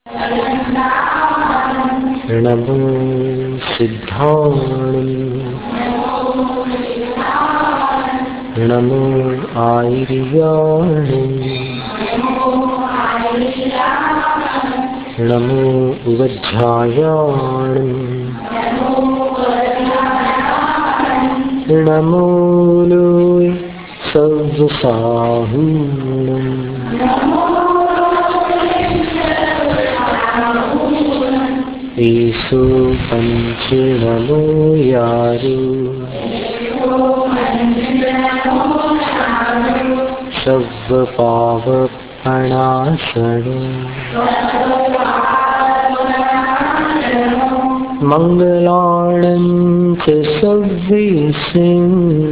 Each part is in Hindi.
नमो सिद्धाणं नमो आयर्याणं नमो उवज्झायाणं नमो लोय सर्वसाहूणं ईशो पंचनमो यारो सर्वपावपणासनो मंगलाणं च सर्वेषां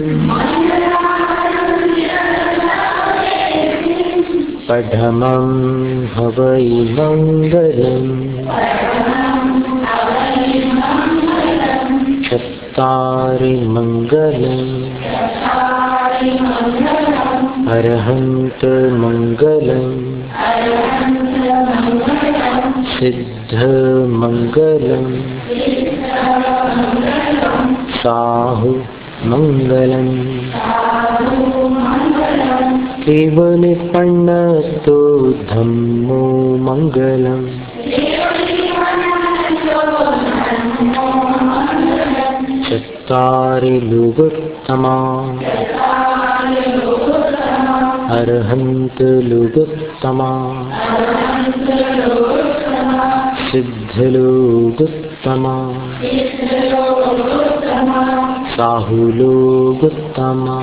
पठमं हवै मंगलम् चत्तारि मंगलम् अरहन्त मंगलम् सिद्ध मंगलम् साहु मंगलम् केवलपण्णतो धम्मो मंगलम् चत्तारि लोकोत्तमा अरहन्त लोकोत्तमा सिद्ध लोकोत्तमा साहु लोकोत्तमा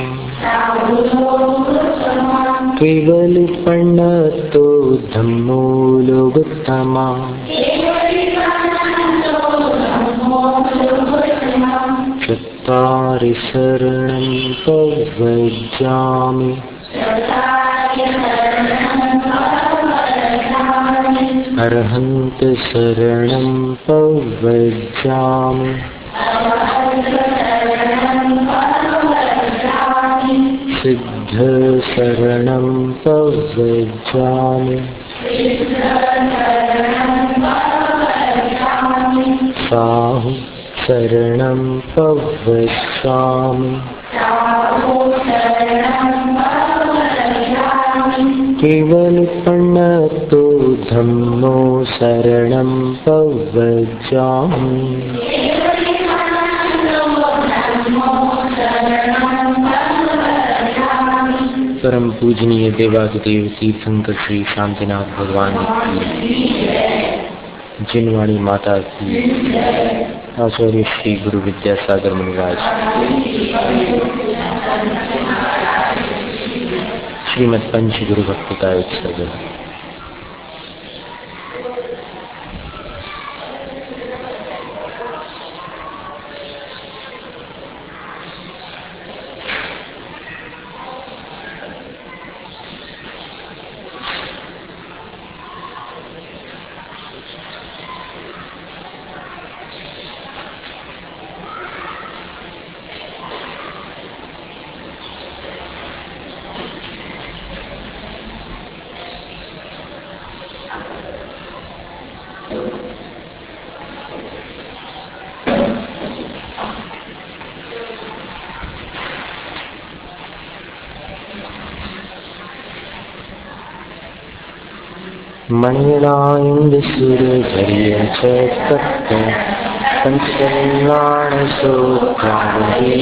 केवलपण्णतो धम्मो लोकोत्तमा चत्तारि शरणं प्रव्रजामि अरहन्त शरणं प्रव्रजामि सिद्ध शरणं प्रव्रजामि साहु शरणं प्रव्रजामि केवलपण्णतो धम्मो शरणं प्रव्रजामि परम पूजनीय देवादिदेव तीर्थंकर श्री शांतिनाथ भगवान की, जिनवाणी माता की, आचार्य श्री गुरु विद्यासागर मुनिराज, श्रीमद् पंच गुरु भक्ति का उत्सव। मणिरायंद सुरधरिय चक्त पंचकल्याण सोत्रावती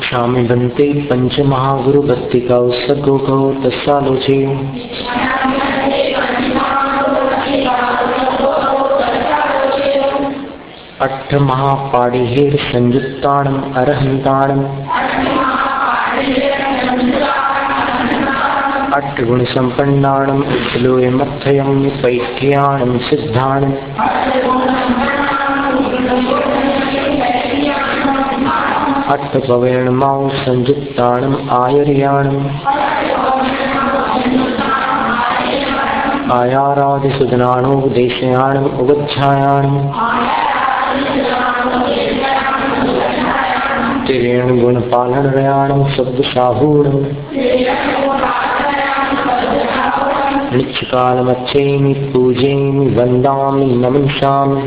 इच्छामि बन्ते पंचमहागुरु भक्तिका सद्गो कहो तस्सालोचे। अट्ठ महापाणिहेर संयुक्ताणं अरहन्ताणं अट्ठ गुण संपन्नाणं उत्तलोयमर्थयं पैठ्याणं सिद्धाणं अट्ठ पवेणमाउ संयुक्ताणं आयर्याणं आयारादिसुदनाणोपदेशयाणं उगच्छायाणं तिरेण गुणपालनरयाणं शब्दसाहूणं नित्यकालमच्चैमि पूजैमि वन्दामि नमंसामि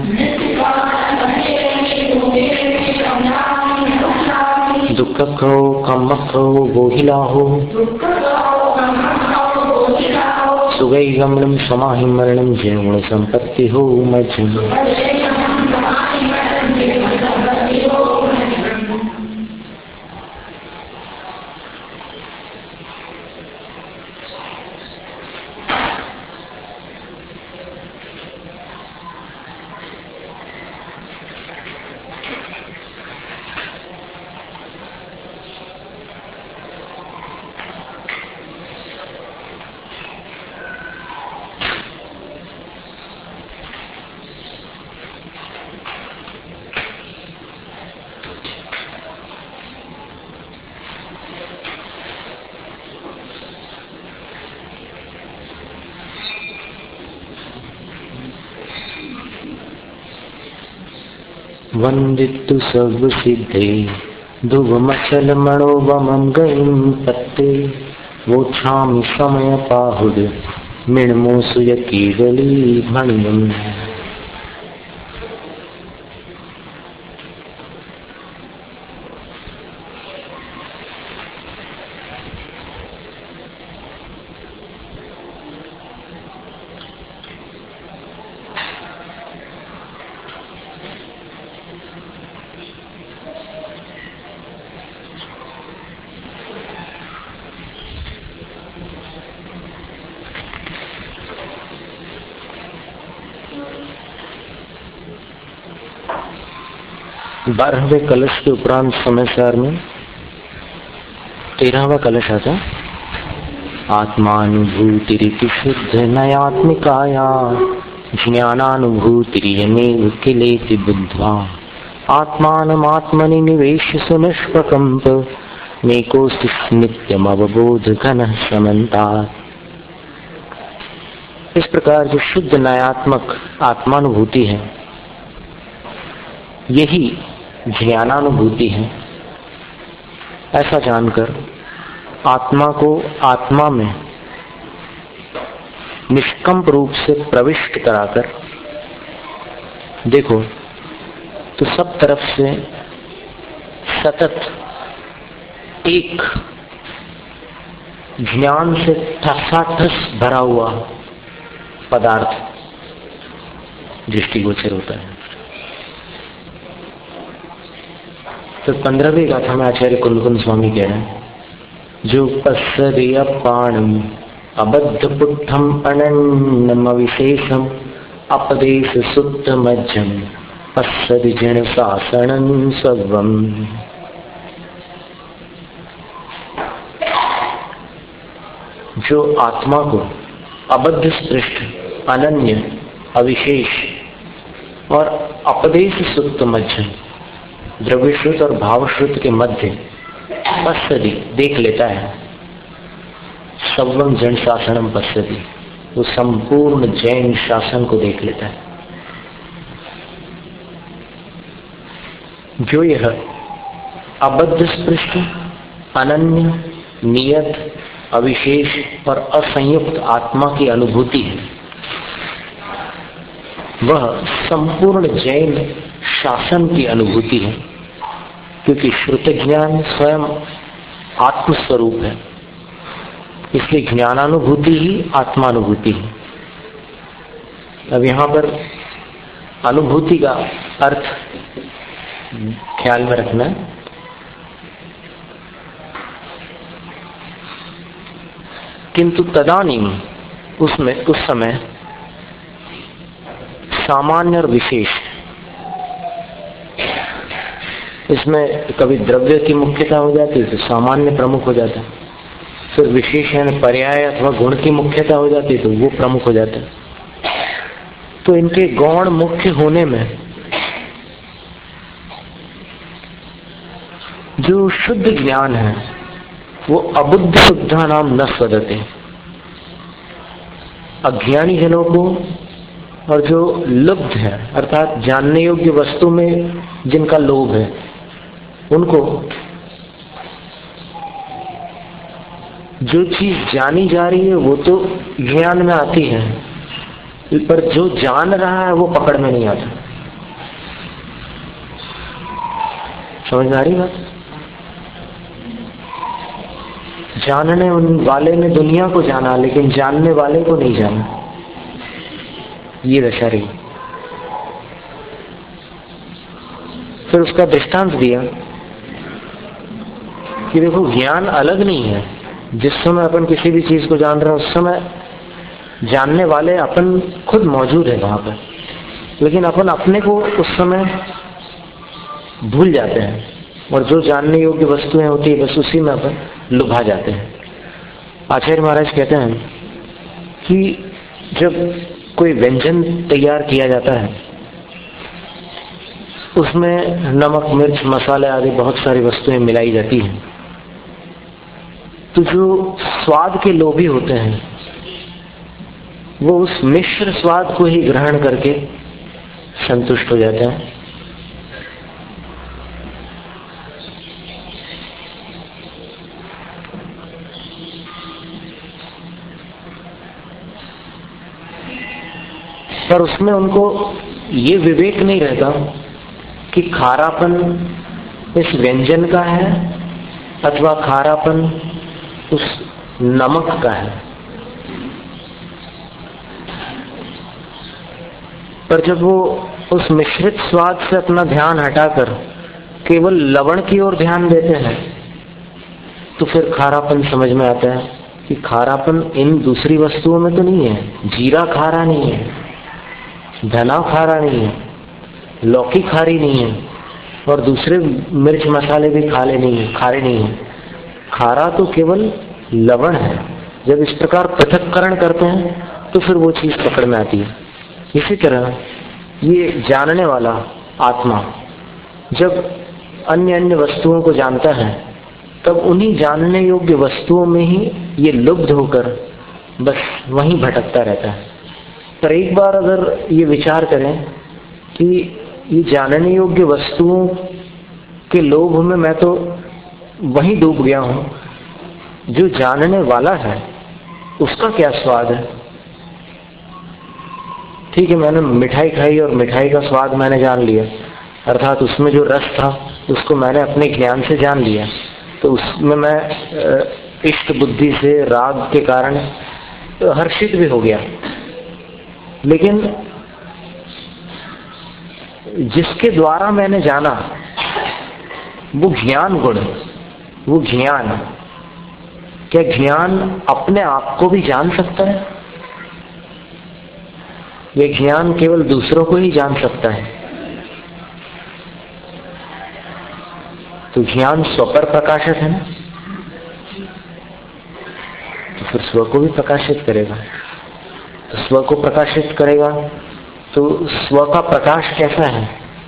दुःखखो कम्मखो गोहिलाहो सुगैगमनं समाहिमरणं जयगुणसम्पत्तिहो मज्जम्। वंदितु सर्व सिद्धे ध्रुवमचल मनोवमं गईं पत्ते वोच्छामि समय पाहुड मिणमोसु यकीगली भणियम्। बारहवें कलश के उपरांत समयसार में 13वां कलश आता आत्मानुभूतिरिति शुद्ध नयात्मिकाया ज्ञानानुभूतिरियमेव किलेति बुद्ध्वा आत्मानमात्मनि निवेश्य सुनिष्प्रकम्प नेकोऽस्ति नित्यमवबोध घनः समन्तात्। इस प्रकार जो शुद्ध नयात्मक आत्मानुभूति है यही ज्ञानानुभूति है, ऐसा जानकर आत्मा को आत्मा में निष्कंप रूप से प्रविष्ट कराकर देखो तो सब तरफ से सतत एक ज्ञान से ठसाठस भरा हुआ पदार्थ दृष्टिगोचर होता है। तो 15वीं गाथा में आचार्य कुलकुंद स्वामी कह रहे हैं जो पस्सरिय पाणम अबद्ध पुट्ठम अनन्नम विशेषम अपदेश सुत्त मज्जम पस्सरि जन शासनं सर्वम। जो आत्मा को अबद्ध स्पृष्ट अनन्य अविशेष और अपदेश सुत्त मज्जम द्रव्यश्रुत और भावश्रुत के मध्य पश्यति देख लेता है। सर्वम जन शासनम पश्यति वो संपूर्ण जैन शासन को देख लेता है। जो यह अबद्ध स्पृष्ट अनन्य नियत अविशेष और असंयुक्त आत्मा की अनुभूति है वह संपूर्ण जैन शासन की अनुभूति है, क्योंकि श्रुत ज्ञान स्वयं आत्मस्वरूप है, इसलिए ज्ञानानुभूति ही आत्मानुभूति है। अब यहाँ पर अनुभूति का अर्थ ख्याल में रखना है। किंतु तदानीम उसमें उस समय सामान्य और विशेष, इसमें कभी द्रव्य की मुख्यता हो जाती है तो सामान्य प्रमुख हो जाता है, फिर विशेष यानी पर्याय अथवा गुण की मुख्यता हो जाती है तो वो प्रमुख हो जाता है। तो इनके गौण मुख्य होने में जो शुद्ध ज्ञान है वो अबुद्ध शुद्धा नाम न स्वदते, अज्ञानी जनों को और जो लुब्ध है अर्थात जानने योग्य वस्तु में जिनका लोभ है उनको जो चीज जानी जा रही है वो तो ज्ञान में आती है, पर जो जान रहा है वो पकड़ में नहीं आता। समझ में आ रही बात? जानने वाले ने दुनिया को जाना लेकिन जानने वाले को नहीं जाना, ये दशा रही। फिर उसका दृष्टांत दिया कि देखो ज्ञान अलग नहीं है। जिस समय अपन किसी भी चीज को जान रहे हैं उस समय जानने वाले अपन खुद मौजूद है वहां पर, लेकिन अपन अपने को उस समय भूल जाते हैं और जो जानने योग्य वस्तुएं होती है बस उसी में अपन लुभा जाते हैं। आचार्य महाराज कहते हैं कि जब कोई व्यंजन तैयार किया जाता है उसमें नमक मिर्च मसाले आदि बहुत सारी वस्तुएं मिलाई जाती हैं, तो जो स्वाद के लोभी होते हैं वो उस मिश्र स्वाद को ही ग्रहण करके संतुष्ट हो जाते हैं। पर उसमें उनको ये विवेक नहीं रहता कि खारापन इस व्यंजन का है अथवा खारापन उस नमक का है। पर जब वो उस मिश्रित स्वाद से अपना ध्यान हटाकर केवल लवण की ओर ध्यान देते हैं तो फिर खारापन समझ में आता है कि खारापन इन दूसरी वस्तुओं में तो नहीं है। जीरा खारा नहीं है, धना खारा नहीं है, लौकी खारी नहीं है और दूसरे मिर्च मसाले भी खारे नहीं है। खारा तो केवल लवण है। जब इस प्रकार पृथक्करण करते हैं तो फिर वो चीज पकड़ में आती है। इसी तरह ये जानने वाला आत्मा जब अन्य अन्य वस्तुओं को जानता है तब उन्हीं जानने योग्य वस्तुओं में ही ये लुब्ध होकर बस वहीं भटकता रहता है। पर एक बार अगर ये विचार करें कि ये जानने योग्य वस्तुओं के लोभ में मैं तो वहीं डूब गया हूं, जो जानने वाला है उसका क्या स्वाद है। ठीक है, मैंने मिठाई खाई और मिठाई का स्वाद मैंने जान लिया, अर्थात उसमें जो रस था उसको मैंने अपने ज्ञान से जान लिया, तो उसमें मैं इष्ट बुद्धि से राग के कारण हर्षित भी हो गया। लेकिन जिसके द्वारा मैंने जाना वो ज्ञान गुण, वो ज्ञान, क्या ज्ञान अपने आप को भी जान सकता है? ये ज्ञान केवल दूसरों को ही जान सकता है। तो ज्ञान स्व पर प्रकाशित है ना, तो फिर स्व को भी प्रकाशित करेगा। तो स्व को प्रकाशित करेगा तो स्व का प्रकाश कैसा है?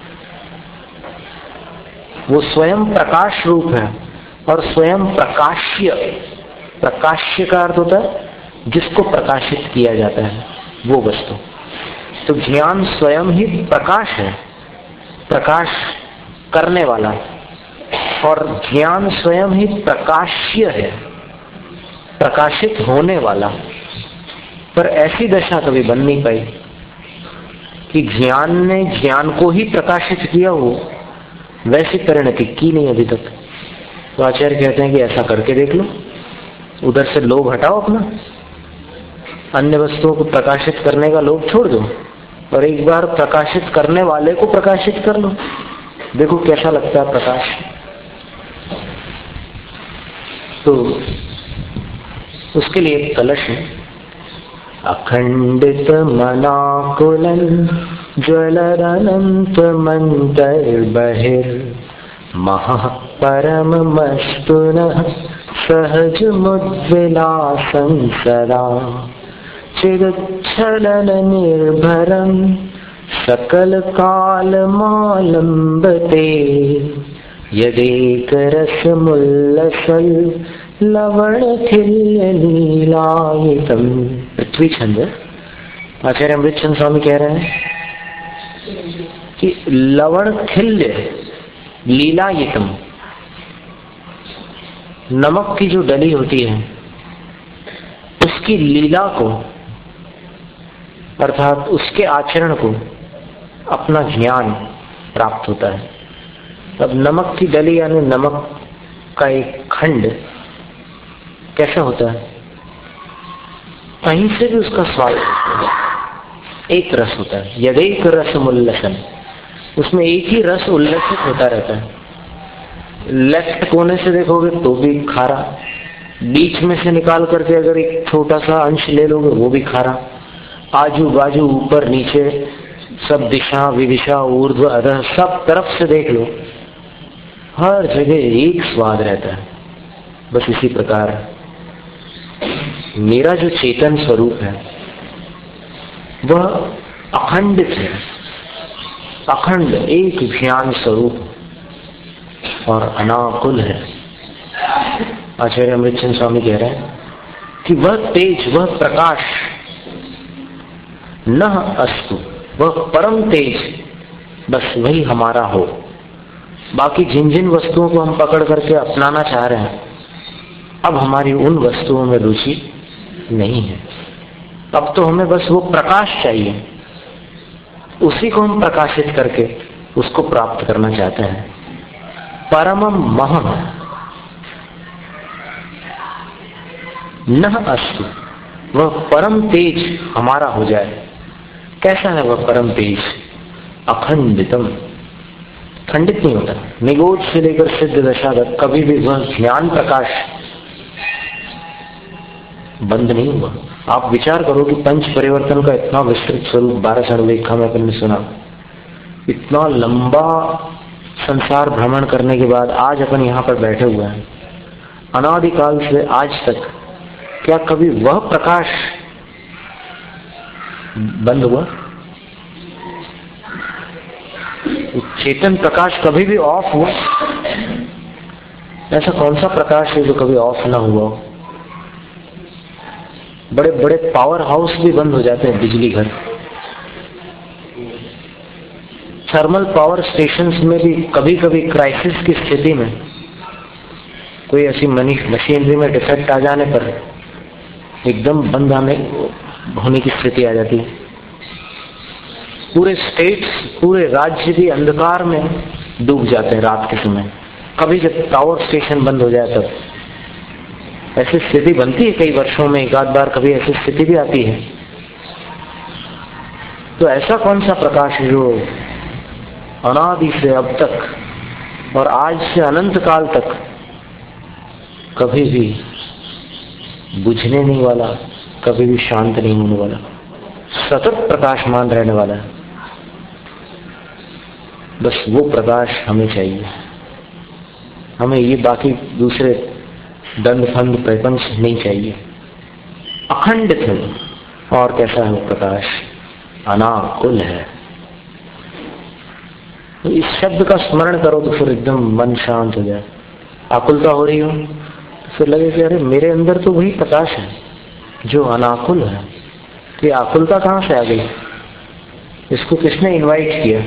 वो स्वयं प्रकाश रूप है और स्वयं प्रकाश्य। प्रकाश्य का अर्थ होता है जिसको प्रकाशित किया जाता है वो वस्तु। तो ज्ञान स्वयं ही प्रकाश है, प्रकाश करने वाला, और ज्ञान स्वयं ही प्रकाश्य है, प्रकाशित होने वाला। पर ऐसी दशा कभी बन नहीं पाई कि ज्ञान ने ज्ञान को ही प्रकाशित किया हो, वैसी परिणति की नहीं अभी तक। तो आचार्य कहते हैं कि ऐसा करके देख लो, उधर से लोभ हटाओ अपना, अन्य वस्तुओं को प्रकाशित करने का लोभ छोड़ दो और एक बार प्रकाशित करने वाले को प्रकाशित कर लो, देखो कैसा लगता है प्रकाश। तो उसके लिए एक कलश है। अखंडित मनाकुलन ज्वलरनंत मंतर बहिर महा परम मस्तुन सहज मुद्विलासं सदा चिदच्छलन निर्भरं सकल काल मालंबते यदेक रस मुल्लसल लवण खिल्य लीलायितम। पृथ्वी छंद। आचार्य अमृतचंद स्वामी कह रहे हैं कि लवण खिल्य लीलायितम, नमक की जो डली होती है उसकी लीला को अर्थात उसके आचरण को अपना ज्ञान प्राप्त होता है। अब नमक की डली यानी नमक का एक खंड कैसा होता है? कहीं से भी उसका स्वाद एक रस होता है। यदेक रस उल्लसन, उसमें एक ही रस उल्लसित होता रहता है। लेफ्ट कोने से देखोगे तो भी खारा, बीच में से निकाल करके अगर एक छोटा सा अंश ले लोगे वो भी खारा, आजू बाजू ऊपर नीचे सब दिशा विदिशा ऊर्ध्व अधः सब तरफ से देख लो, हर जगह एक स्वाद रहता है। बस इसी प्रकार मेरा जो चेतन स्वरूप है वह अखंडित है, अखंड एक ज्ञान स्वरूप और अनाकुल है। आचार्य अमृतचंद स्वामी कह रहे हैं कि वह तेज, वह प्रकाश न अस्तु, वह परम तेज, बस वही हमारा हो। बाकी जिन जिन वस्तुओं को हम पकड़ करके अपनाना चाह रहे हैं, अब हमारी उन वस्तुओं में रुचि नहीं है। अब तो हमें बस वो प्रकाश चाहिए, उसी को हम प्रकाशित करके उसको प्राप्त करना चाहते हैं। परमम महम न अस्तु, वह परम तेज हमारा हो जाए। कैसा है वह परम तेज? अखंडितम, खंडित नहीं होता। निगोज से लेकर सिद्ध दशा तक कभी भी वह ज्ञान प्रकाश बंद नहीं हुआ। आप विचार करो कि पंच परिवर्तन का इतना विस्तृत स्वरूप 12 षण्वेखा में अपन ने सुना, इतना लंबा संसार भ्रमण करने के बाद आज अपन यहाँ पर बैठे हुए हैं। अनादिकाल से आज तक क्या कभी वह प्रकाश बंद हुआ? चेतन प्रकाश कभी भी ऑफ हुआ? ऐसा कौन सा प्रकाश है जो कभी ऑफ ना हुआ? बड़े बड़े पावर हाउस भी बंद हो जाते हैं, बिजली घर, थर्मल पावर स्टेशंस में भी कभी कभी क्राइसिस की स्थिति में कोई ऐसी मशीनरी में डिफेक्ट आ जाने पर एकदम बंद होने की स्थिति आ जाती है। पूरे स्टेट्स, पूरे राज्य भी अंधकार में डूब जाते हैं रात के समय। कभी जब पावर स्टेशन बंद हो जाए तब ऐसी स्थिति बनती है। कई वर्षों में एक आध बार कभी ऐसी स्थिति भी आती है। तो ऐसा कौन सा प्रकाश जो अनादि से अब तक और आज से अनंत काल तक कभी भी बुझने नहीं वाला, कभी भी शांत नहीं होने वाला, सतत प्रकाशमान रहने वाला है? बस वो प्रकाश हमें चाहिए। हमें ये बाकी दूसरे दंड फंद प्रपंच नहीं चाहिए। अखंडित है। और कैसा है वो प्रकाश? अनाकुल है। तो इस शब्द का स्मरण करो तो फिर एकदम मन शांत हो जाए। आकुलता हो रही हो तो फिर लगे कि अरे मेरे अंदर तो वही प्रकाश है जो अनाकुल है। तो ये आकुलता कहाँ से आ गई? इसको किसने इनवाइट किया?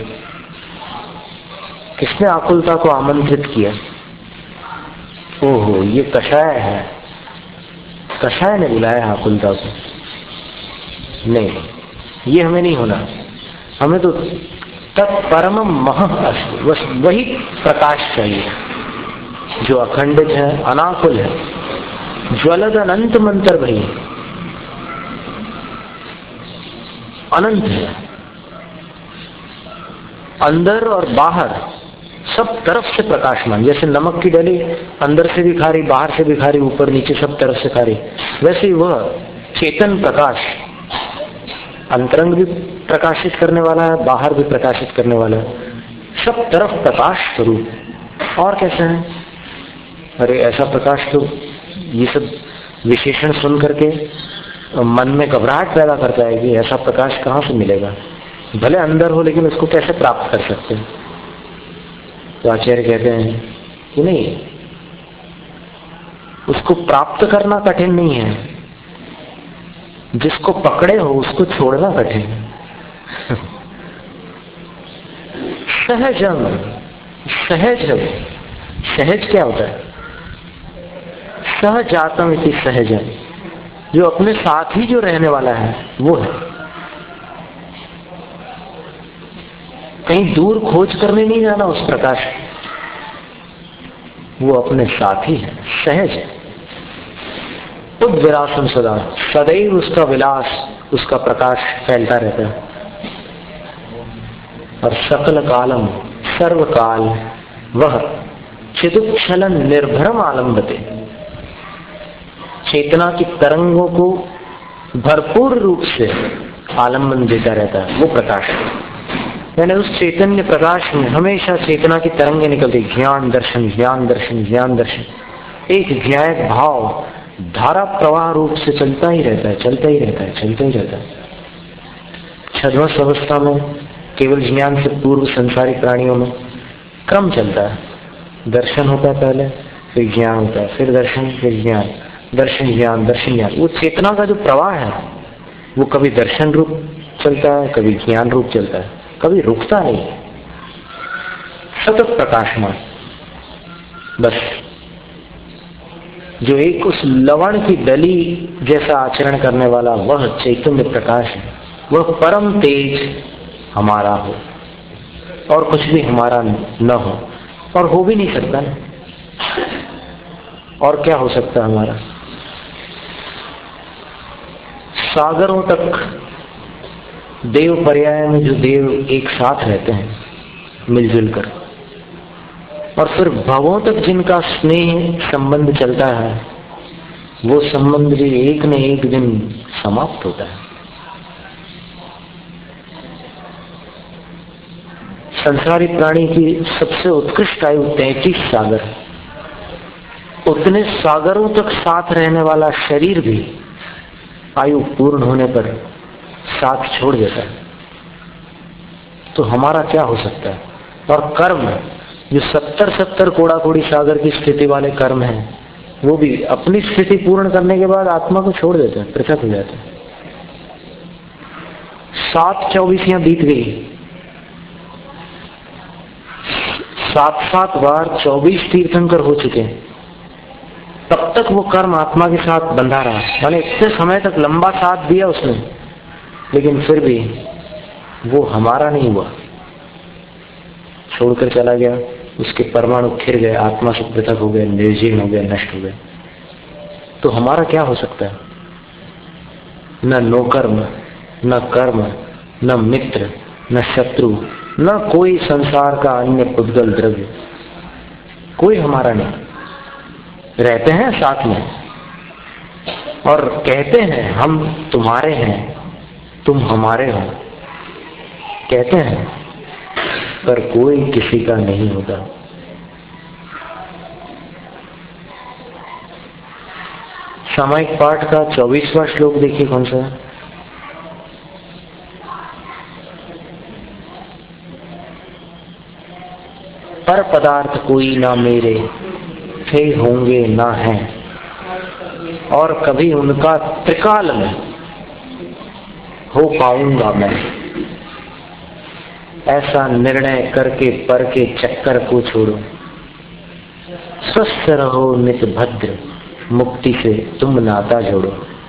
किसने आकुलता को आमंत्रित किया? ओहो, ये कषाय है, कषाय ने बुलाया आकुलता को। नहीं, ये हमें नहीं होना। हमें तो तत्परम महः बस वही प्रकाश चाहिए जो अखंडित है, अनाकुल है, ज्वलद अनंत मंत्र भई, अनंत है। अंदर और बाहर सब तरफ से प्रकाशमान। जैसे नमक की डली अंदर से भी खारी, बाहर से भी खारी, ऊपर नीचे सब तरफ से खारी, वैसे ही वह चेतन प्रकाश अंतरंग भी प्रकाशित करने वाला है, बाहर भी प्रकाशित करने वाला है, सब तरफ प्रकाश स्वरूप। और कैसे है? अरे ऐसा प्रकाश तो ये सब विशेषण सुन करके मन में घबराहट पैदा करता है कि ऐसा प्रकाश कहाँ से मिलेगा, भले अंदर हो लेकिन उसको कैसे प्राप्त कर सकते हैं। तो आचार्य कहते हैं कि नहीं, उसको प्राप्त करना कठिन नहीं है, जिसको पकड़े हो उसको छोड़ना कठिन है। सहजम, सहज, सहज क्या होता है? सहजातम इति सहजम, जो अपने साथ ही जो रहने वाला है वो है। कहीं दूर खोज करने नहीं जाना उस प्रकाश, वो अपने साथ ही है, सहज है। उद्विलासम सदा, सदैव उसका विलास, उसका प्रकाश फैलता रहता है। और सकल कालम, सर्वकाल वह चिदुच्छलन निर्भरम आलम्बते, चेतना की तरंगों को भरपूर रूप से आलम्बन देता रहता है वो प्रकाश। यानी उस चैतन्य प्रकाश में हमेशा चेतना की तरंगें निकलती, ज्ञान दर्शन, ज्ञान दर्शन, ज्ञान दर्शन, एक ज्ञायक भाव धारा प्रवाह रूप से चलता ही रहता है, चलता ही रहता है, चलता ही रहता है। छद्मस अवस्था में केवल ज्ञान से पूर्व संसारिक प्राणियों में क्रम चलता है, दर्शन होता है पहले, फिर ज्ञान होता है, फिर दर्शन, फिर ज्ञान, दर्शन ज्ञान, दर्शन ज्ञान। वो चेतना का जो प्रवाह है वो कभी दर्शन रूप चलता है, कभी ज्ञान रूप चलता है, कभी रुकता नहीं, सतत प्रकाशमान। बस जो एक उस लवण की डली जैसा आचरण करने वाला वह चैतन्य प्रकाश है, वह परम तेज हमारा हो और कुछ भी हमारा न हो, और हो भी नहीं सकता ना। और क्या हो सकता है हमारा? सागरों तक देव पर्याय में जो देव एक साथ रहते हैं मिलजुल कर, और फिर भवों तक जिनका स्नेह संबंध चलता है, वो संबंध भी एक न एक दिन समाप्त होता है। संसारी प्राणी की सबसे उत्कृष्ट आयु 33 सागर, उतने सागरों तक साथ रहने वाला शरीर भी आयु पूर्ण होने पर साथ छोड़ देता है। तो हमारा क्या हो सकता है? और कर्म जो 70 कोड़ा कोड़ी सागर की स्थिति वाले कर्म हैं, वो भी अपनी स्थिति पूर्ण करने के बाद आत्मा को छोड़ देते हैं, पृथक हो जाते हैं। 7 24 बीत गई, 7 बार 24 तीर्थंकर हो चुके हैं, तब तक वो कर्म आत्मा के साथ बंधा रहा। माने इतने समय तक लंबा साथ दिया उसने, लेकिन फिर भी वो हमारा नहीं हुआ, छोड़कर चला गया। उसके परमाणु खिर गए, आत्मा से पृथक हो गए, निर्जीर्ण हो गए, नष्ट हो गए। तो हमारा क्या हो सकता है? न नौकर्म, न कर्म, न मित्र, न शत्रु, न कोई संसार का अन्य पुद्गल द्रव्य, कोई हमारा नहीं। रहते हैं साथ में और कहते हैं हम तुम्हारे हैं, तुम हमारे हो, कहते हैं, पर कोई किसी का नहीं होता। सामायिक पाठ का 24वां श्लोक देखिए कौन सा है। पर पदार्थ कोई ना मेरे, थे होंगे ना हैं, और कभी उनका त्रिकाल में हो पाऊंगा मैं। ऐसा निर्णय करके पर के चक्कर को छोड़ो, स्वस्थ रहो नित भद्र, मुक्ति से तुम नाता जोड़ो।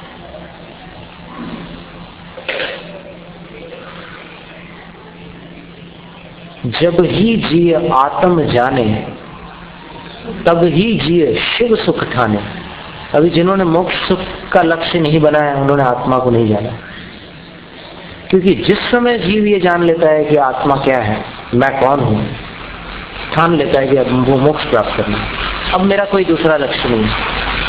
जब ही जिए आत्म जाने, तब ही जिए शिव सुख ठाने। अभी जिन्होंने मोक्ष सुख का लक्ष्य नहीं बनाया, उन्होंने आत्मा को नहीं जाना। क्योंकि जिस समय जीव ये जान लेता है कि आत्मा क्या है, मैं कौन हूं, ठान लेता है कि अब वो मोक्ष प्राप्त करना है, अब मेरा कोई दूसरा लक्ष्य नहीं है।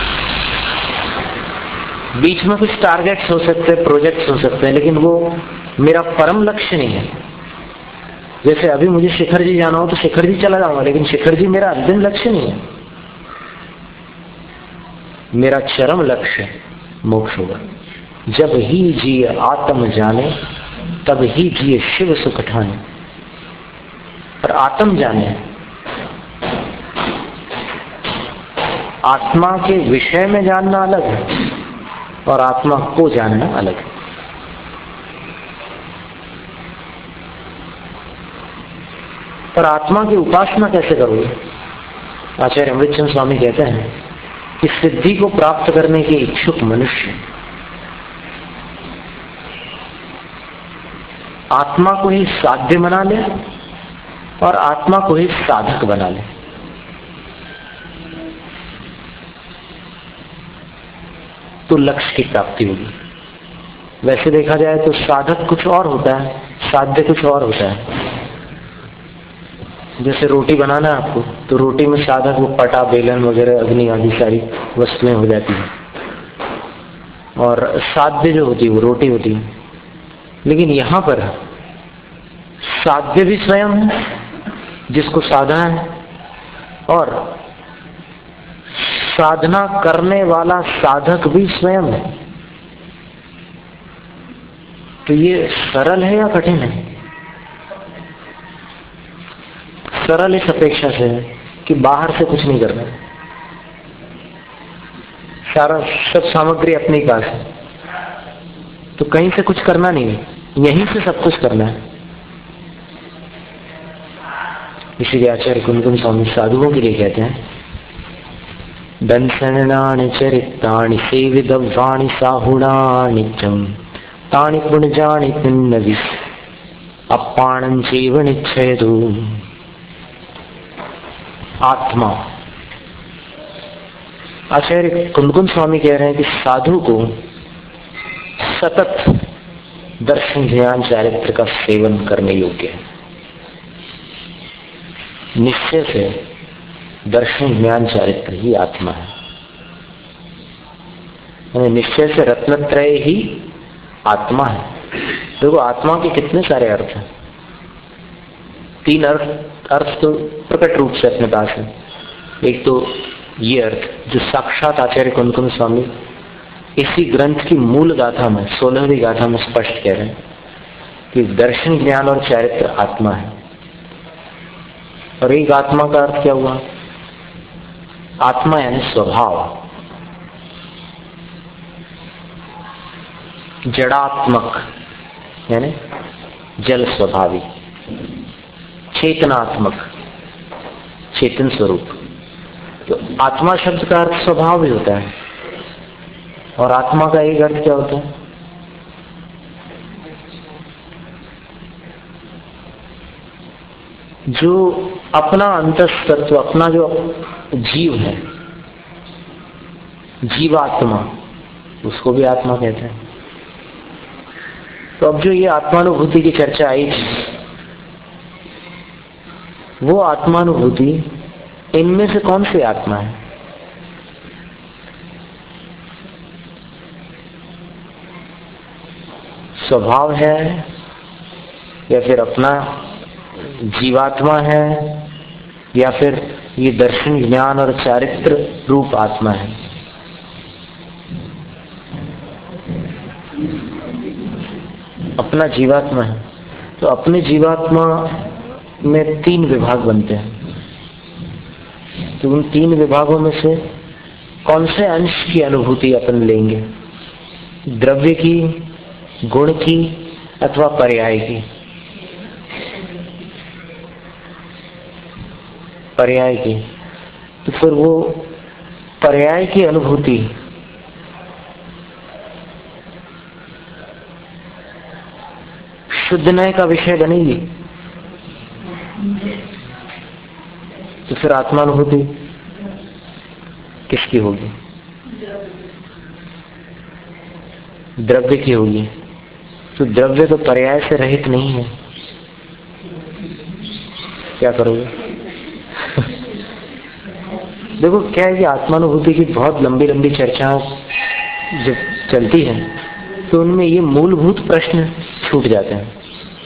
बीच में कुछ टारगेट्स हो सकते हैं, प्रोजेक्ट्स हो सकते हैं, लेकिन वो मेरा परम लक्ष्य नहीं है। जैसे अभी मुझे शिखर जी जाना हो तो शिखर जी चला जाऊंगा, लेकिन शिखर जी मेरा अंतिम लक्ष्य नहीं है। मेरा चरम लक्ष्य मोक्ष होगा। जब ही जिए आत्म जाने, तब ही जिए शिव सुख ठाने। पर आत्म जाने, आत्मा के विषय में जानना अलग है और आत्मा को जानना अलग है। पर आत्मा की उपासना कैसे करोगे? आचार्य अमृतचंद स्वामी कहते हैं कि सिद्धि को प्राप्त करने के इच्छुक मनुष्य आत्मा को ही साध्य बना ले और आत्मा को ही साधक बना ले। तो लक्ष्य की प्राप्ति होगी। वैसे देखा जाए तो साधक कुछ और होता है, साध्य कुछ और होता है। जैसे रोटी बनाना है आपको, तो रोटी में साधक वो पटा, बेलन वगैरह, अग्नि आदि सारी वस्तुएं हो जाती हैं, और साध्य जो होती है वो रोटी होती है। लेकिन यहां पर साध्य भी स्वयं है जिसको साधना है, और साधना करने वाला साधक भी स्वयं है। तो ये सरल है या कठिन है? सरल इस अपेक्षा से है कि बाहर से कुछ नहीं करना, सारा सब सामग्री अपने पास है, तो कहीं से कुछ करना नहीं है, यहीं से सब कुछ करना है। इसीलिए आचार्य कुंदकुंज स्वामी साधुओं के लिए कहते हैं, दंसनानि चरितानि सेवितव्यानि साहुणानि च तानि पुण्यानि पिन्नविस् अपाणं चैव निच्छेदु। आत्मा, आचार्य कुंदकुंज स्वामी कह रहे हैं कि साधु को सतत दर्शन ध्यान चारित्र का सेवन करने योग्य है। निश्चय से दर्शन ज्ञान चारित्र ही आत्मा है। निश्चय से रत्नत्रय ही आत्मा है। देखो आत्मा के कितने सारे अर्थ हैं। 3 अर्थ तो प्रकट रूप से अपने पास है। एक तो ये अर्थ जो साक्षात आचार्य कुंदकुंज स्वामी इसी ग्रंथ की मूल गाथा में 16वीं गाथा में स्पष्ट कह रहे हैं कि दर्शन ज्ञान और चारित्र आत्मा है। और एक आत्मा का अर्थ क्या हुआ? आत्मा यानी स्वभाव, जड़ात्मक यानी जल स्वभावी, चेतनात्मक चेतन स्वरूप। तो आत्मा शब्द का अर्थ स्वभाव भी होता है, और आत्मा का एक अर्थ क्या होता है? जो अपना अंतस्तत्व, अपना जो जीव है, जीवात्मा, उसको भी आत्मा कहते हैं। तो अब जो ये आत्मानुभूति की चर्चा आई थी, वो आत्मानुभूति इनमें से कौन सी आत्मा है? स्वभाव है या फिर अपना जीवात्मा है, या फिर ये दर्शन ज्ञान और चारित्र रूप आत्मा है? अपना जीवात्मा है। तो अपने जीवात्मा में 3 विभाग बनते हैं। तो उन 3 विभागों में से कौन से अंश की अनुभूति अपन लेंगे? द्रव्य की, गुण की, अथवा पर्याय की? पर्याय की। तो फिर वो पर्याय की अनुभूति शुद्ध नय का विषय बनेगी। तो फिर आत्मानुभूति किसकी होगी? द्रव्य की होगी। तो द्रव्य तो पर्याय से रहित नहीं है, क्या करोगे? देखो क्या है कि आत्मानुभूति की बहुत लंबी लंबी चर्चाएं जब चलती है तो उनमें ये मूलभूत प्रश्न छूट जाते हैं।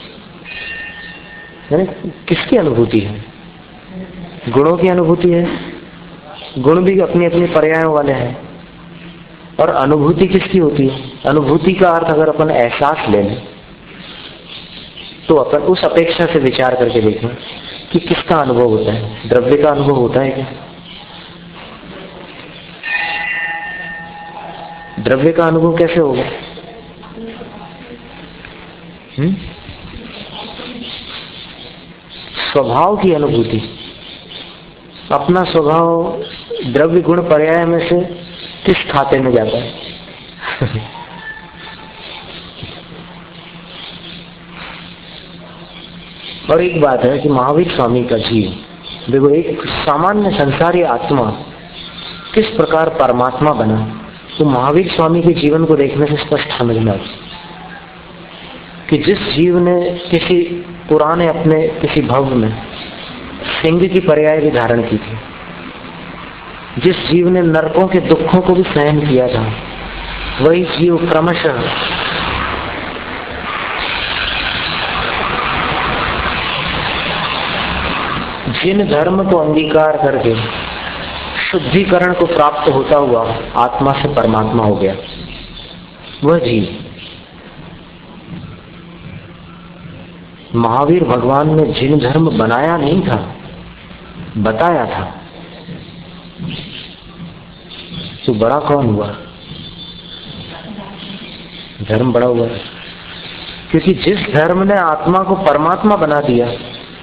यानी किसकी अनुभूति है? गुणों की अनुभूति है। गुण भी अपनी अपनी पर्यायों वाले हैं। और अनुभूति किसकी होती है? अनुभूति का अर्थ अगर अपन एहसास ले लें तो अपन उस अपेक्षा से विचार करके देखें कि किसका अनुभव होता है। द्रव्य का अनुभव होता है क्या? द्रव्य का अनुभव कैसे होगा? स्वभाव की अनुभूति। अपना स्वभाव द्रव्य गुण पर्याय में से किस खाते में जाता है? और एक बात है कि महावीर स्वामी का जीव, देखो एक सामान्य संसारी आत्मा किस प्रकार परमात्मा बना, तो महावीर स्वामी के जीवन को देखने से स्पष्ट समझ में आता कि जिस जीव ने किसी पुराने अपने किसी भव में सिंह की पर्याय भी धारण की थी, जिस जीव ने नरकों के दुखों को भी सहन किया था, वही जीव क्रमशः जिन धर्म को अंगीकार करके शुद्धिकरण को प्राप्त होता हुआ आत्मा से परमात्मा हो गया, वह जीव महावीर भगवान ने जिन धर्म बनाया नहीं था, बताया था, तो बड़ा कौन हुआ? धर्म बड़ा हुआ। क्योंकि जिस धर्म ने आत्मा को परमात्मा बना दिया,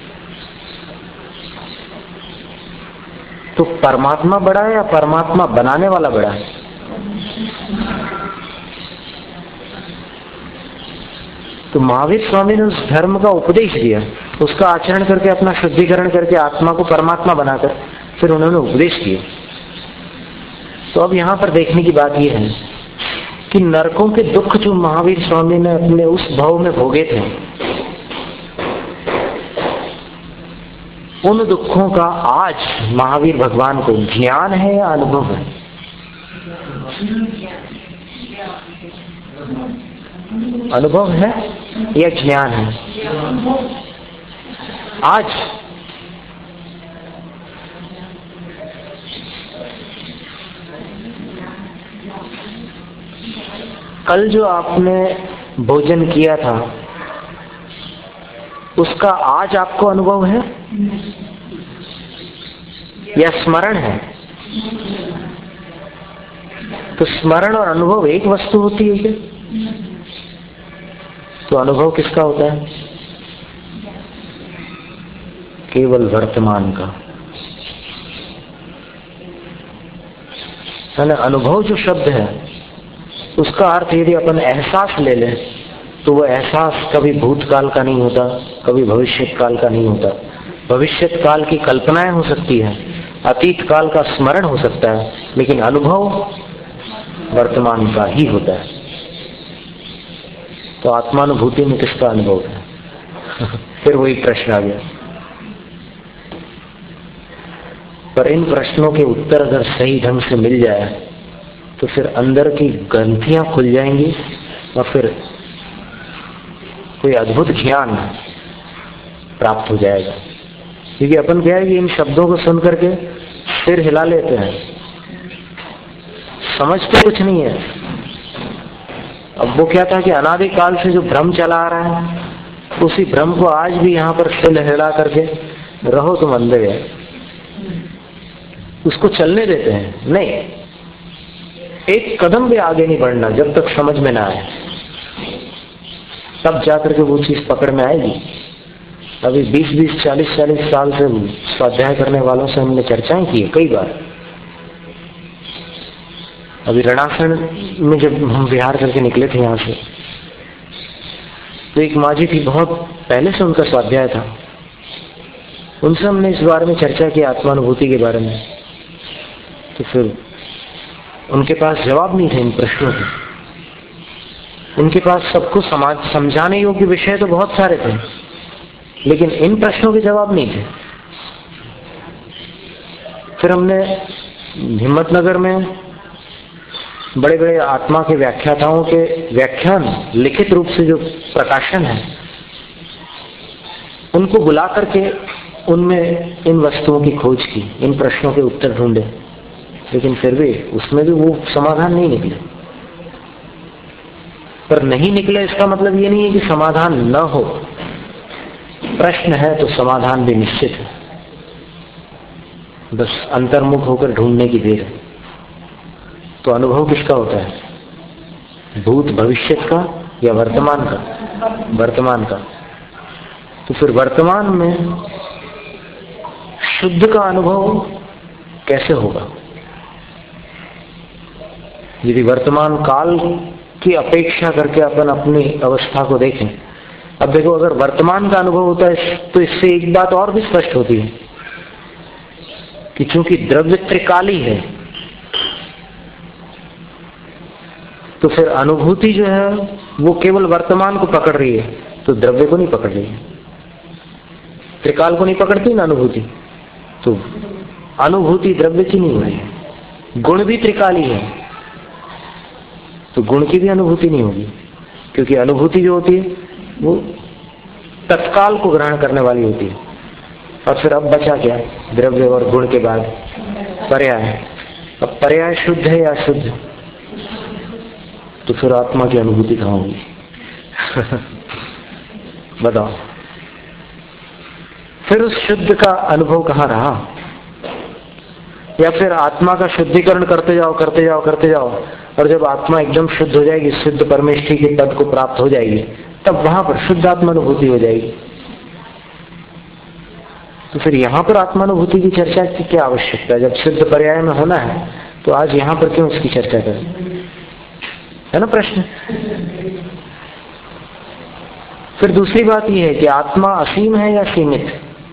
तो परमात्मा बड़ा है या परमात्मा बनाने वाला बड़ा है? तो महावीर स्वामी ने उस धर्म का उपदेश दिया, उसका आचरण करके अपना शुद्धिकरण करके आत्मा को परमात्मा बनाकर फिर उन्होंने उपदेश किया। तो अब यहाँ पर देखने की बात यह है कि नरकों के दुख जो महावीर स्वामी ने अपने उस भाव में भोगे थे, उन दुखों का आज महावीर भगवान को ज्ञान है या अनुभव है? अनुभव है या ज्ञान है? आज कल जो आपने भोजन किया था उसका आज आपको अनुभव है या स्मरण है? तो स्मरण और अनुभव एक वस्तु होती है क्या? तो अनुभव किसका होता है? केवल वर्तमान का है ना। अनुभव जो शब्द है उसका अर्थ यदि अपन एहसास ले लें तो वह एहसास कभी भूतकाल का नहीं होता, कभी भविष्यत काल का नहीं होता। भविष्यत काल की कल्पनाएं हो सकती है, अतीत काल का स्मरण हो सकता है, लेकिन अनुभव वर्तमान का ही होता है। तो आत्मानुभूति में किसका अनुभव है? फिर वही प्रश्न आ गया। पर इन प्रश्नों के उत्तर अगर सही ढंग से मिल जाए तो फिर अंदर की ग्रंथियां खुल जाएंगी और फिर कोई अद्भुत ज्ञान प्राप्त हो जाएगा। क्योंकि अपन क्या है कि इन शब्दों को सुन करके सिर हिला लेते हैं, समझते कुछ नहीं है। अब वो क्या था कि अनादिकाल से जो भ्रम चला आ रहा है, उसी भ्रम को आज भी यहाँ पर सिर हिला करके रहो तुम अंधे है, उसको चलने देते हैं। नहीं, एक कदम भी आगे नहीं बढ़ना जब तक समझ में ना आए, तब जाकर के वो चीज पकड़ में आएगी। अभी 20-20, 40-40 साल से स्वाध्याय करने वालों से हमने चर्चाएं की है कई बार। अभी रणासन में जब हम विहार करके निकले थे यहाँ से, तो एक माँ जी थी, बहुत पहले से उनका स्वाध्याय था। उनसे हमने इस बारे में चर्चा की, आत्मानुभूति के बारे में। तो फिर उनके पास जवाब नहीं थे इन प्रश्नों के। उनके पास सबको समझाने योग्य विषय तो बहुत सारे थे, लेकिन इन प्रश्नों के जवाब नहीं थे। फिर हमने हिम्मतनगर में बड़े बड़े आत्मा के व्याख्याताओं के व्याख्यान लिखित रूप से जो प्रकाशन है, उनको बुला करके उनमें इन वस्तुओं की खोज की, इन प्रश्नों के उत्तर ढूंढे, लेकिन फिर भी उसमें भी वो समाधान नहीं निकले। पर नहीं निकले इसका मतलब ये नहीं है कि समाधान न हो। प्रश्न है तो समाधान भी निश्चित है, बस अंतर्मुख होकर ढूंढने की देर है। तो अनुभव किसका होता है, भूत भविष्यत का या वर्तमान का? वर्तमान का। तो फिर वर्तमान में शुद्ध का अनुभव कैसे होगा? यदि वर्तमान काल की अपेक्षा करके अपन अपनी अवस्था को देखें, अब देखो, अगर वर्तमान का अनुभव होता है तो इससे एक बात और भी स्पष्ट होती है कि चूंकि द्रव्य त्रिकाली है, तो फिर अनुभूति जो है वो केवल वर्तमान को पकड़ रही है, तो द्रव्य को नहीं पकड़ रही है। त्रिकाल को नहीं पकड़ती ना अनुभूति, तो अनुभूति द्रव्य की नहीं हो रही है। गुण भी त्रिकाली है, तो गुण की भी अनुभूति नहीं होगी, क्योंकि अनुभूति जो होती है वो तत्काल को ग्रहण करने वाली होती है। और फिर अब बचा क्या? द्रव्य और गुण के बाद पर्याय। अब पर्याय शुद्ध है या अशुद्ध? तो फिर आत्मा की अनुभूति कहाँ होगी? बताओ, फिर उस शुद्ध का अनुभव कहाँ रहा? या फिर आत्मा का शुद्धिकरण करते जाओ करते जाओ करते जाओ, और जब आत्मा एकदम शुद्ध हो जाएगी, शुद्ध परमेष्ठी के पद को प्राप्त हो जाएगी, तब वहां पर शुद्ध आत्मानुभूति हो जाएगी। तो फिर यहां पर आत्मानुभूति की चर्चा की क्या आवश्यकता है? जब शुद्ध पर्याय में होना है तो आज यहां पर क्यों इसकी चर्चा करें? है ना प्रश्न। फिर दूसरी बात यह है कि आत्मा असीम है या सीमित?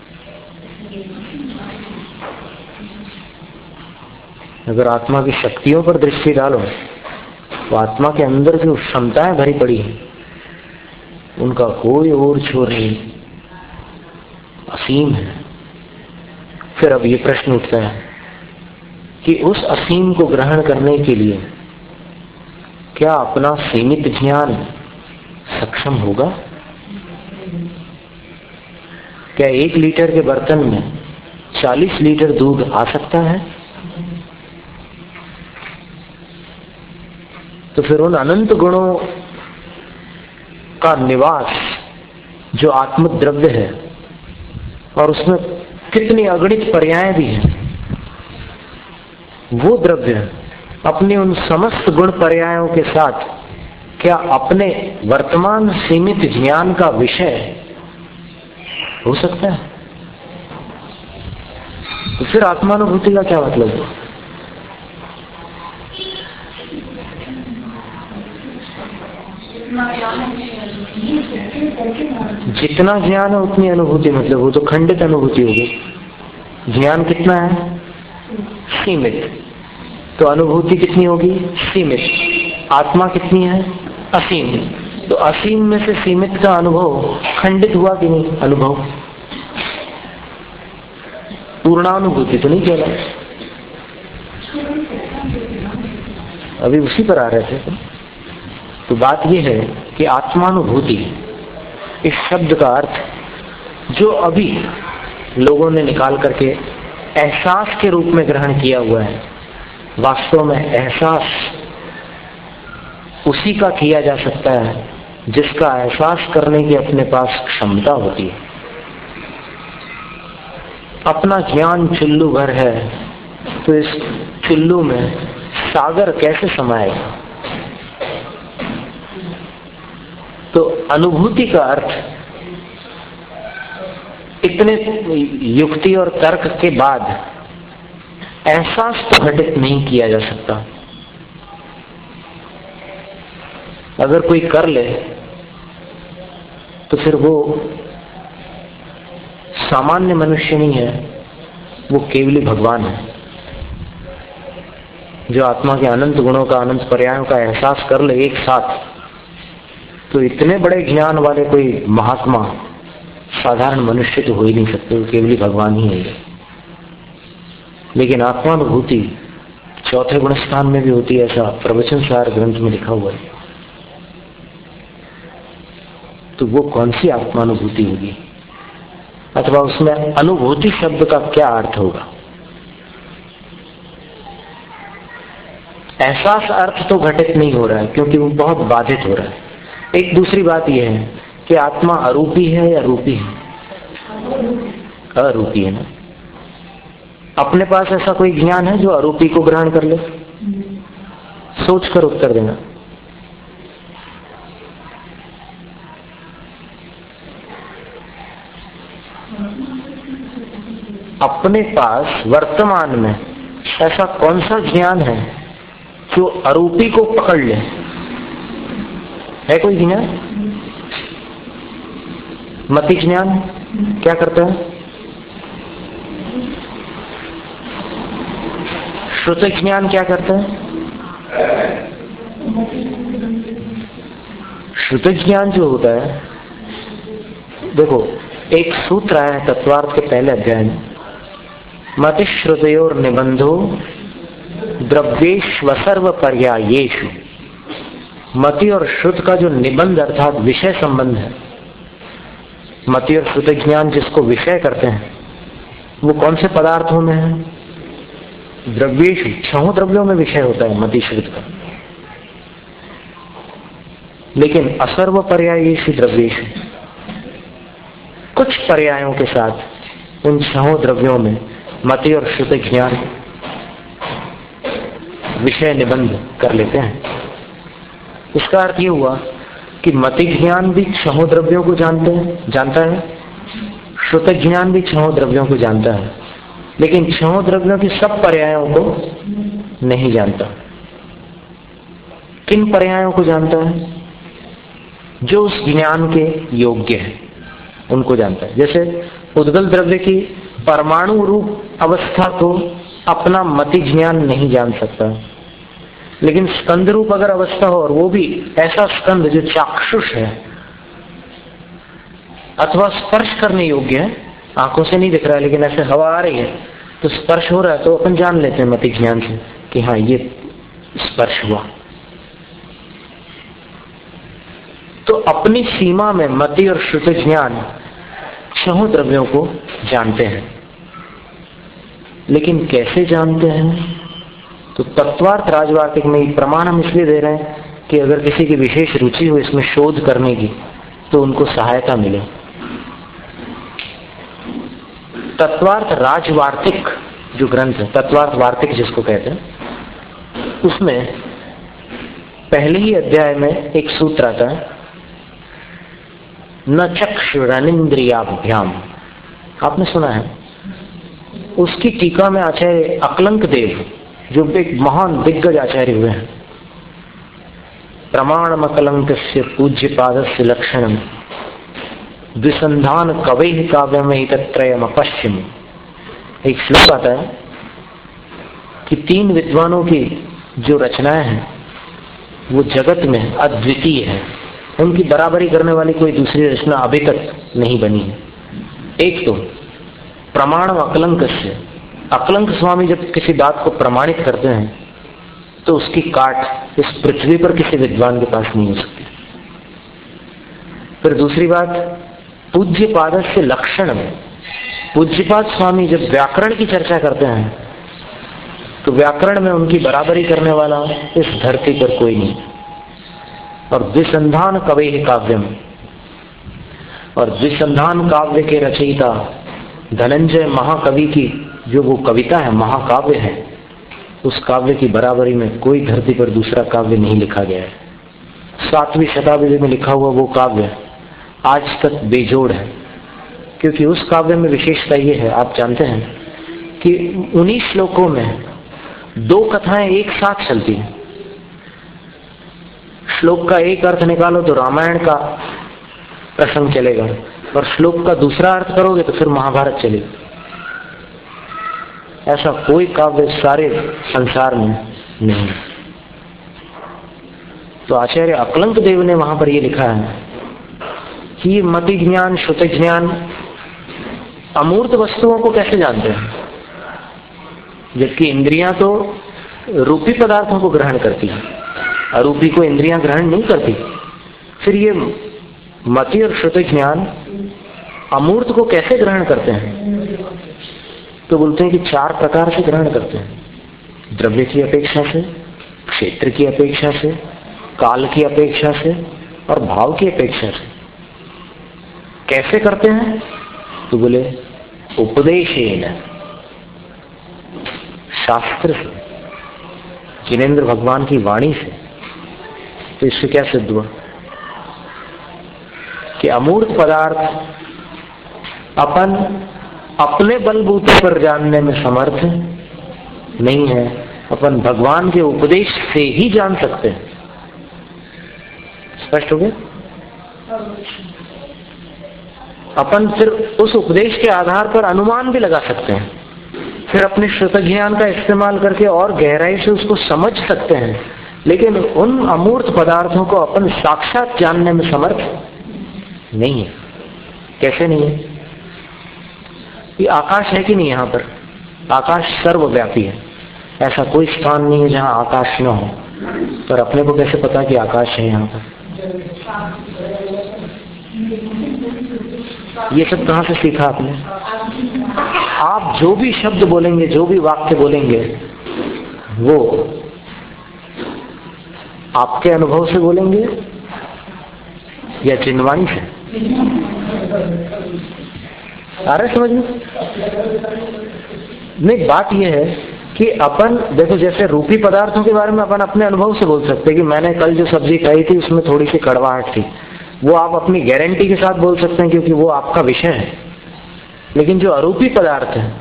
अगर आत्मा की शक्तियों पर दृष्टि डालो तो आत्मा के अंदर जो क्षमताएं भरी पड़ी हैं उनका कोई और छोर नहीं, असीम है। फिर अब ये प्रश्न उठता है कि उस असीम को ग्रहण करने के लिए क्या अपना सीमित ज्ञान सक्षम होगा? क्या 1 लीटर के बर्तन में 40 लीटर दूध आ सकता है? तो फिर उन अनंत गुणों का निवास जो आत्मद्रव्य है, और उसमें कितनी अगणित पर्याय भी हैं, वो द्रव्य अपने उन समस्त गुण पर्यायों के साथ क्या अपने वर्तमान सीमित ज्ञान का विषय हो सकता है? तो फिर आत्मानुभूति का क्या मतलब है? जितना ज्ञान है उतनी अनुभूति, मतलब वो तो खंडित अनुभूति होगी। ज्ञान कितना है? सीमित। तो अनुभूति कितनी होगी? सीमित। आत्मा कितनी है? असीम। तो असीम में से सीमित का अनुभव खंडित हुआ कि नहीं? अनुभव पूर्णानुभूति तो नहीं कहला। अभी उसी पर आ रहे थे। तो बात यह है कि आत्मानुभूति इस शब्द का अर्थ जो अभी लोगों ने निकाल करके एहसास के रूप में ग्रहण किया हुआ है, वास्तव में एहसास उसी का किया जा सकता है जिसका एहसास करने की अपने पास क्षमता होती है। अपना ज्ञान चुल्लू भर है तो इस चुल्लू में सागर कैसे समाएगा? तो अनुभूति का अर्थ इतने युक्ति और तर्क के बाद एहसास तो घटित नहीं किया जा सकता। अगर कोई कर ले तो फिर वो सामान्य मनुष्य नहीं है, वो केवली भगवान है जो आत्मा के अनंत गुणों का, अनंत पर्यायों का एहसास कर ले एक साथ। तो इतने बड़े ज्ञान वाले कोई महात्मा साधारण मनुष्य तो हो ही नहीं सकते, वो केवली भगवान ही है। लेकिन आत्मानुभूति चौथे गुणस्थान में भी होती है, ऐसा प्रवचन सार ग्रंथ में लिखा हुआ है। तो वो कौन सी आत्मानुभूति होगी, अथवा उसमें अनुभूति शब्द का क्या अर्थ होगा? एहसास अर्थ तो घटित नहीं हो रहा है, क्योंकि वो बहुत बाधित हो रहा है। एक दूसरी बात यह है कि आत्मा अरूपी है या रूपी है? अरूपी है ना। अपने पास ऐसा कोई ज्ञान है जो अरूपी को ग्रहण कर ले? सोचकर उत्तर देना। अपने पास वर्तमान में ऐसा कौन सा ज्ञान है जो अरूपी को पकड़ ले? है कोई ज्ञान? मति ज्ञान क्या करता है? श्रुत ज्ञान क्या करता है? श्रुत ज्ञान जो होता है, देखो एक सूत्र आया है तत्वार्थ के पहले अध्याय में, मति श्रुतयोर निबंधो द्रव्येष्वसर्व पर्यायेषु। मति और श्रुत का जो निबंध अर्थात विषय संबंध है, मति और श्रुत ज्ञान जिसको विषय करते हैं, वो कौन से पदार्थों में है? द्रव्येषु, 6 द्रव्यों में विषय होता है मति श्रुत का। लेकिन असर्व पर्यायेषु द्रव्येषु, कुछ पर्यायों के साथ उन 6 द्रव्यों में मति और श्रुत ज्ञान विषय निबंध कर लेते हैं। इसका अर्थ ये हुआ कि मति ज्ञान भी 6 द्रव्यों को जानता है, श्रुत ज्ञान भी 6 द्रव्यों को जानता है, लेकिन 6 द्रव्यों की सब पर्यायों को नहीं जानता। किन पर्यायों को जानता है? जो उस ज्ञान के योग्य है उनको जानता है। जैसे उद्गल द्रव्य की परमाणु रूप अवस्था को अपना मति ज्ञान नहीं जान सकता, लेकिन स्कंद रूप अगर अवस्था हो, और वो भी ऐसा स्कंद जो चाक्षुष है अथवा स्पर्श करने योग्य है, आंखों से नहीं दिख रहा है लेकिन ऐसे हवा आ रही है तो स्पर्श हो रहा है, तो अपन जान लेते हैं मति ज्ञान से कि हाँ ये स्पर्श हुआ। तो अपनी सीमा में मति और श्रुत ज्ञान 6 द्रव्यों को जानते हैं। लेकिन कैसे जानते हैं? तो तत्वार्थ राजवार्तिक में प्रमाण हम इसलिए दे रहे हैं कि अगर किसी की विशेष रुचि हो इसमें शोध करने की तो उनको सहायता मिले। तत्वार्थ राजवार्तिक जो ग्रंथ है, तत्वार्थ वार्तिक जिसको कहते हैं, उसमें पहले ही अध्याय में एक सूत्र आता है, न चक्षुरनिंद्रियाभ्याम। आपने सुना है? उसकी टीका में आचार्य अकलंक देव, जो एक महान दिग्गज आचार्य हुए हैं, प्रमाणम अकलंकस्य पूज्य पादस्य लक्षणम द्विसंधान कवैः काव्यमहि तत्रयम् अपश्यम्। एक श्लोक आता है कि 3 विद्वानों की जो रचनाएं हैं वो जगत में अद्वितीय है, उनकी बराबरी करने वाली कोई दूसरी रचना अभी तक नहीं बनी है। एक तो प्रमाणम अकलंकस्य, अकलंक स्वामी जब किसी बात को प्रमाणित करते हैं तो उसकी काट इस पृथ्वी पर किसी विद्वान के पास नहीं हो सकती। फिर दूसरी बात, पूज्य पादस्य लक्षणम, पूज्यपाद स्वामी जब व्याकरण की चर्चा करते हैं तो व्याकरण में उनकी बराबरी करने वाला इस धरती पर कोई नहीं। और द्विसंधान कवैः काव्यम, और द्विसंधान काव्य के रचयिता धनंजय महाकवि की जो वो कविता है, महाकाव्य है, उस काव्य की बराबरी में कोई धरती पर दूसरा काव्य नहीं लिखा गया है। 7वीं शताब्दी में लिखा हुआ वो काव्य आज तक बेजोड़ है, क्योंकि उस काव्य में विशेषता ये है, आप जानते हैं कि 19 श्लोकों में 2 कथाएं एक साथ चलती हैं। श्लोक का एक अर्थ निकालो तो रामायण का प्रसंग चलेगा, और श्लोक का दूसरा अर्थ करोगे तो फिर महाभारत चलेगी। ऐसा कोई काव्य सारे संसार में नहीं। तो आचार्य अकलंक देव ने वहां पर ये लिखा है कि ये मति ज्ञान, श्रुत ज्ञान अमूर्त वस्तुओं को कैसे जानते हैं, जबकि इंद्रियां तो रूपी पदार्थों को ग्रहण करती है, अरूपी को इंद्रियां ग्रहण नहीं करती। फिर ये मति और श्रुति ज्ञान अमूर्त को कैसे ग्रहण करते हैं? तो बोलते हैं कि 4 प्रकार से ग्रहण करते हैं, द्रव्य की अपेक्षा से, क्षेत्र की अपेक्षा से, काल की अपेक्षा से और भाव की अपेक्षा से। कैसे करते हैं? तो बोले उपदेशेन, शास्त्र से, जिनेन्द्र भगवान की वाणी से। तो इससे क्या सिद्ध हुआ कि अमूर्त पदार्थ अपन अपने बलबूते पर जानने में समर्थ नहीं है, अपन भगवान के उपदेश से ही जान सकते हैं। स्पष्ट हो गया? अपन फिर उस उपदेश के आधार पर अनुमान भी लगा सकते हैं, फिर अपने श्रुत ज्ञान का इस्तेमाल करके और गहराई से उसको समझ सकते हैं, लेकिन उन अमूर्त पदार्थों को अपन साक्षात जानने में समर्थ नहीं है। कैसे नहीं है? ये आकाश है कि नहीं? यहाँ पर आकाश सर्वव्यापी है, ऐसा कोई स्थान नहीं है जहाँ आकाश न हो। पर अपने को कैसे पता कि आकाश है यहाँ पर? ये सब कहाँ से सीखा आपने? आप जो भी शब्द बोलेंगे, जो भी वाक्य बोलेंगे, वो आपके अनुभव से बोलेंगे या चिन्हवाणी से? आ रहा है समझ में? नहीं, बात यह है कि अपन देखो, जैसे रूपी पदार्थों के बारे में अपन अपने अनुभव से बोल सकते हैं कि मैंने कल जो सब्जी खाई थी उसमें थोड़ी सी कड़वाहट थी, वो आप अपनी गारंटी के साथ बोल सकते हैं क्योंकि वो आपका विषय है। लेकिन जो अरूपी पदार्थ है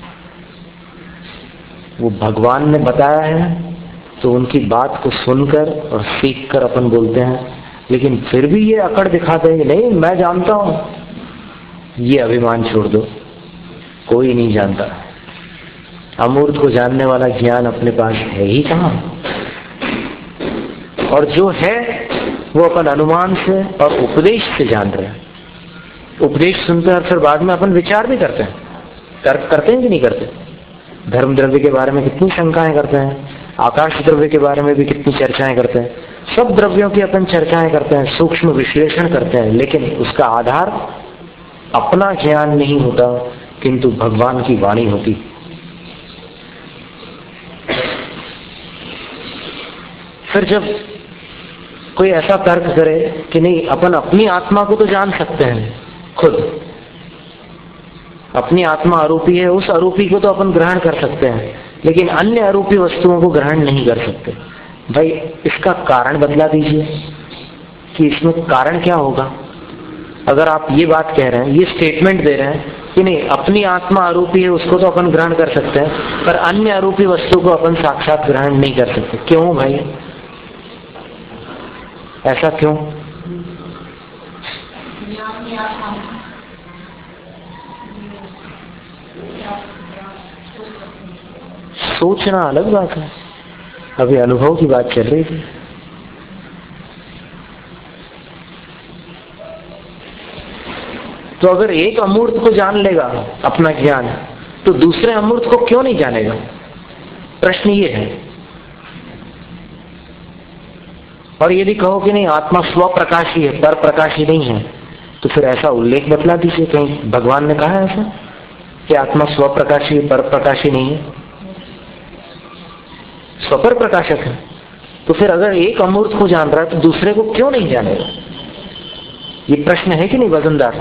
वो भगवान ने बताया है, तो उनकी बात को सुनकर और सीखकर अपन बोलते हैं। लेकिन फिर भी ये अकड़ दिखाते हैं कि नहीं मैं जानता हूं। ये अभिमान छोड़ दो, कोई नहीं जानता। अमूर्त को जानने वाला ज्ञान अपने पास है ही कहां? और जो है वो अपन अनुमान से और उपदेश से जान रहे हैं। उपदेश सुनते हैं और फिर बाद में अपन विचार भी करते हैं। तर्क करते हैं कि नहीं करते? धर्म द्रव्य के बारे में कितनी शंकाएं करते हैं, आकाश द्रव्य के बारे में भी कितनी चर्चाएं करते हैं। सब द्रव्यों की अपन चर्चाएं करते हैं, सूक्ष्म विश्लेषण करते हैं, लेकिन उसका आधार अपना ज्ञान नहीं होता, किंतु भगवान की वाणी होती। फिर जब कोई ऐसा तर्क करे कि नहीं अपन अपनी आत्मा को तो जान सकते हैं खुद, अपनी आत्मा अरूपी है, उस अरूपी को तो अपन ग्रहण कर सकते हैं, लेकिन अन्य अरूपी वस्तुओं को ग्रहण नहीं कर सकते। भाई इसका कारण बतला दीजिए कि इसमें कारण क्या होगा। अगर आप ये बात कह रहे हैं, ये स्टेटमेंट दे रहे हैं कि नहीं अपनी आत्मा अरूपी है, उसको तो अपन ग्रहण कर सकते हैं, पर अन्य अरूपी वस्तु को अपन साक्षात ग्रहण नहीं कर सकते, क्यों भाई? ऐसा क्यों? सोचना अलग बात है, अभी अनुभव की बात चल रही थी। तो अगर एक अमूर्त को जान लेगा अपना ज्ञान, तो दूसरे अमूर्त को क्यों नहीं जानेगा? प्रश्न ये है। और यदि कहो कि नहीं आत्मा स्वप्रकाशी है, पर प्रकाशी नहीं है, तो फिर ऐसा उल्लेख बतला दीजिए, कहीं भगवान ने कहा है ऐसा कि आत्मा स्वप्रकाशी है, पर प्रकाशी नहीं है, स्वपर प्रकाशक है। तो फिर अगर एक अमूर्त को जान रहा है तो दूसरे को क्यों नहीं जानेगा? ये प्रश्न है कि नहीं वजनदार?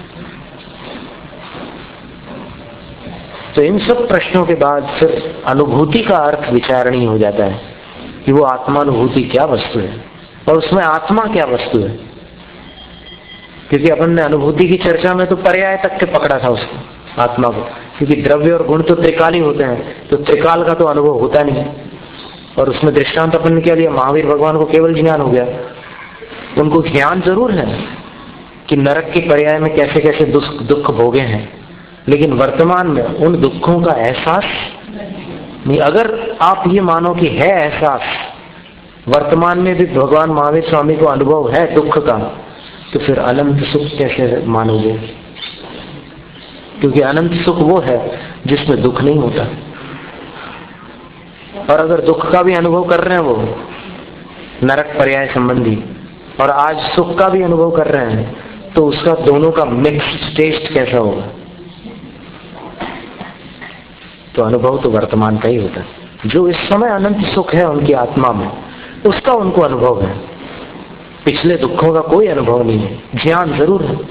तो इन सब प्रश्नों के बाद फिर अनुभूति का अर्थ विचारणीय हो जाता है कि वो आत्मानुभूति क्या वस्तु है और उसमें आत्मा क्या वस्तु है। क्योंकि अपन ने अनुभूति की चर्चा में तो पर्याय तक के पकड़ा था उसको, आत्मा को, क्योंकि द्रव्य और गुण तो त्रिकाली होते हैं, तो त्रिकाल का तो अनुभव होता नहीं। और उसमें दृष्टांत अपन ने क्या लिया? महावीर भगवान को केवल ज्ञान हो गया। उनको ज्ञान जरूर है कि नरक के पर्याय में कैसे कैसे दुख भोगे हैं, लेकिन वर्तमान में उन दुखों का एहसास नहीं। अगर आप ये मानो कि है एहसास, वर्तमान में भी भगवान महावीर स्वामी को अनुभव है दुख का, तो फिर अनंत सुख कैसे मानोगे? क्योंकि अनंत सुख वो है जिसमें दुख नहीं होता। और अगर दुख का भी अनुभव कर रहे हैं वो नरक पर्याय संबंधी, और आज सुख का भी अनुभव कर रहे हैं, तो उसका दोनों का मिक्स्ड टेस्ट कैसा होगा? तो अनुभव तो वर्तमान का ही होता है। जो इस समय अनंत सुख है उनकी आत्मा में, उसका उनको अनुभव है, पिछले दुखों का कोई अनुभव नहीं है। ज्ञान जरूर है।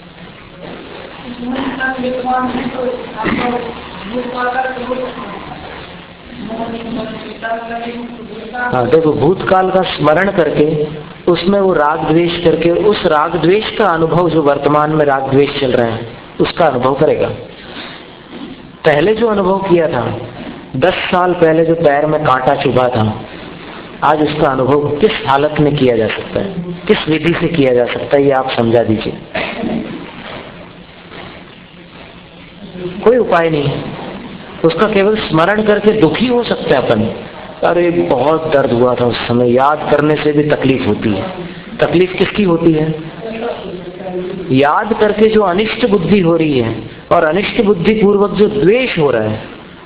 हाँ देखो, भूतकाल का स्मरण करके उसमें वो राग द्वेष करके उस राग द्वेष का अनुभव, जो वर्तमान में राग द्वेष चल रहे हैं उसका अनुभव करेगा। पहले जो अनुभव किया था, 10 साल पहले जो पैर में कांटा चुभा था, आज उसका अनुभव किस हालत में किया जा सकता है, किस विधि से किया जा सकता है, ये आप समझा दीजिए। कोई उपाय नहीं है उसका, केवल स्मरण करके दुखी हो सकते हैं अपन। अरे बहुत दर्द हुआ था उस समय, याद करने से भी तकलीफ होती है। तकलीफ किसकी होती है? याद करके जो अनिष्ट बुद्धि हो रही है और अनिष्ट बुद्धि पूर्वक जो द्वेष हो रहा है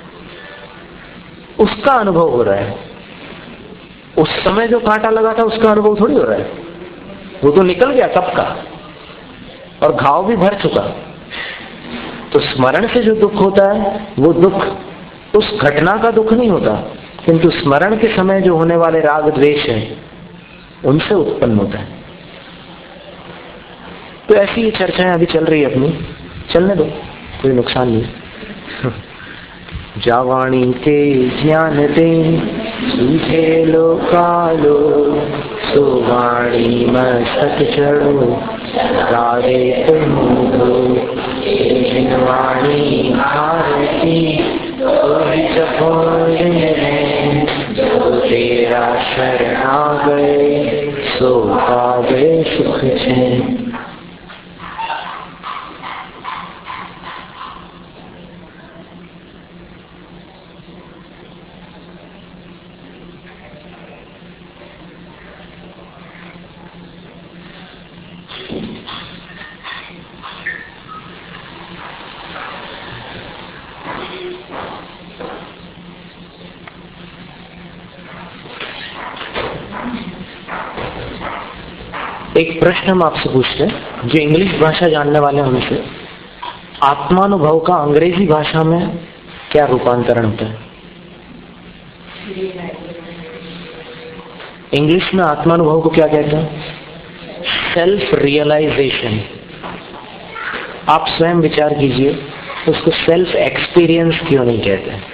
उसका अनुभव हो रहा है। उस समय जो कांटा लगा था उसका अनुभव थोड़ी हो रहा है, वो तो निकल गया तब का और घाव भी भर चुका। तो स्मरण से जो दुख होता है वो दुख उस घटना का दुख नहीं होता, किंतु स्मरण के समय जो होने वाले राग द्वेष है उनसे उत्पन्न होता है। तो ऐसी ये चर्चाएं अभी चल रही है अपनी, चलने दो, कोई नुकसान नहीं। जावाणी के ज्ञान दे सूझे लो कालो, सुवाणी में सत चढ़ो राधे तुम दो। वाणी भारती तो जो तेरा शरणा गए सो पावे सुख छे। एक प्रश्न हम आपसे पूछते हैं, जो इंग्लिश भाषा जानने वाले हैं उनसे, आत्मानुभव का अंग्रेजी भाषा में क्या रूपांतरण होता है? इंग्लिश में आत्मानुभव को क्या कहते हैं? Self realisation. आप स्वयं विचार कीजिए, उसको सेल्फ एक्सपीरियंस क्यों नहीं कहते?